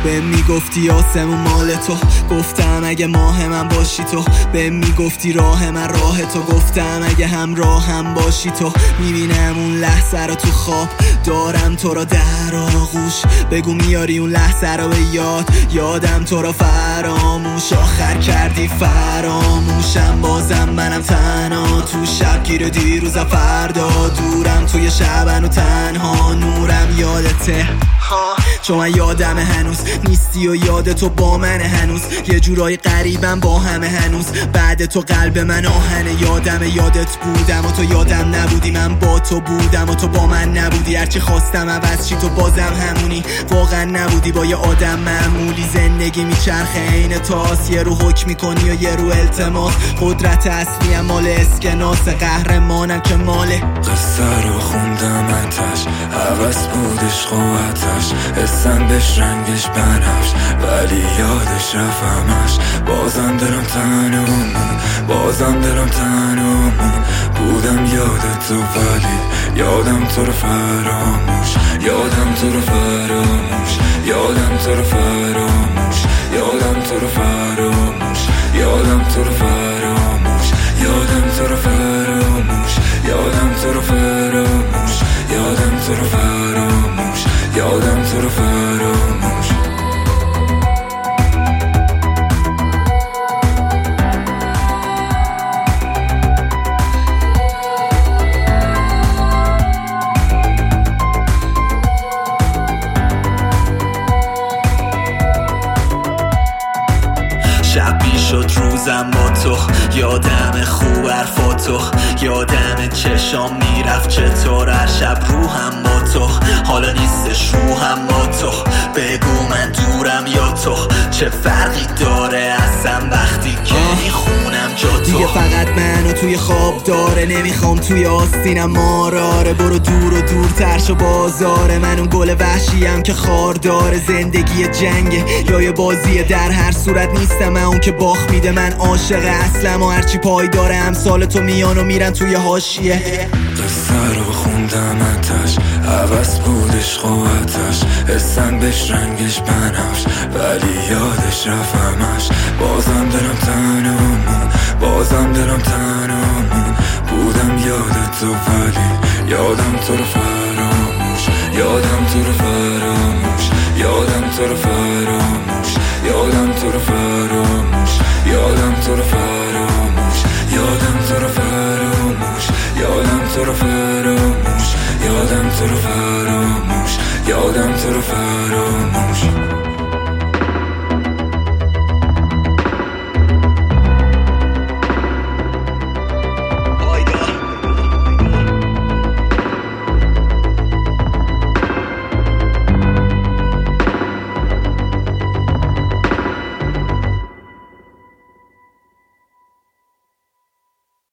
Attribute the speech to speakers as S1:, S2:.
S1: به میگفتی آسمون مال تو، گفتم اگه ماه من باشی تو. به میگفتی راه من راه تو، گفتم اگه همراه هم باشی تو. میبینم اون لحظه رو تو خواب، دارم تو رو در آغوش. بگو میاری اون لحظه رو به یاد، یادم تو رو فراموش. آخر کردی فراموشم، بازم منم تنها تو شبگیر دیروز فردا. دورم توی شبن و تنها، نورم یادته چون من یادم هنوز نیستی و یاد تو با من هنوز. یه جورای قریبم با همه هنوز، بعد تو قلب من آهنه. یادم یادت بودم و تو یادم نبودی، من با تو بودم و تو با من نبودی. هرچی خواستم عوض چی تو بازم همونی، واقعا نبودی با یه آدم معمولی. زندگی میچرخه عین تاس، یه رو حکم میکنی و یه رو التماس. قدرت اصلی مال اسکناس، قهرمانم که ماله.
S2: قصه رو خوندم اتش، عوض بود عشق و آتش. حسم بهش رنگش بنفش، ولی یادش رفتمش. بازم دلم تنمون، بازم دلم تنمون. بودم یادت تو ولی یادم تو رو فراموش. یادم تو رو فراموش، یادم تو رو فراموش. یادم تو رو فراموش، یادم تو رو فراموش. یادم تو رو فراموش، یادم تو رو فراموش. یادم تو رو فراموش، یادم تو رو فراموش.
S1: شب شد روزم با تو، یادم خوب حرفاتو، یادم چشام میرفت چطور هر شب روحم با تو. حالا نیستش روحم با تو، بگو من دورم یا تو. چه فرقی داره اصلا وقتی که میخونم جا تو. دیگه فقط منو توی خواب داره، نمیخوام توی آستینم ماراره. برو دور و دورتر شو بازاره، من اون گل وحشیم که خار داره. زندگی جنگه یا یه بازیه، در هر صورت نیستم من اون که باخت میده. من عاشق اصلم و هرچی پای داره امثال تو میان و میرن توی حاشیه.
S2: قصه رو خوندم اتش، عوض بود عشق و آتش. حسم بهش رنگش بنفش، ولی یادش رفتمش. بازم دلم تنمون، بازم دلم تنمون. بودم یادت تو ولی یادم تو رو فراموش. یادم تو رو فراموش، یادم تو رو فراموش. یادم تو رو فراموش، یادم تو رو فراموش. یادم تو رو فراموش، یادم تو رو فراموش. یادم تو رو فراموش، یادم تو رو فراموش.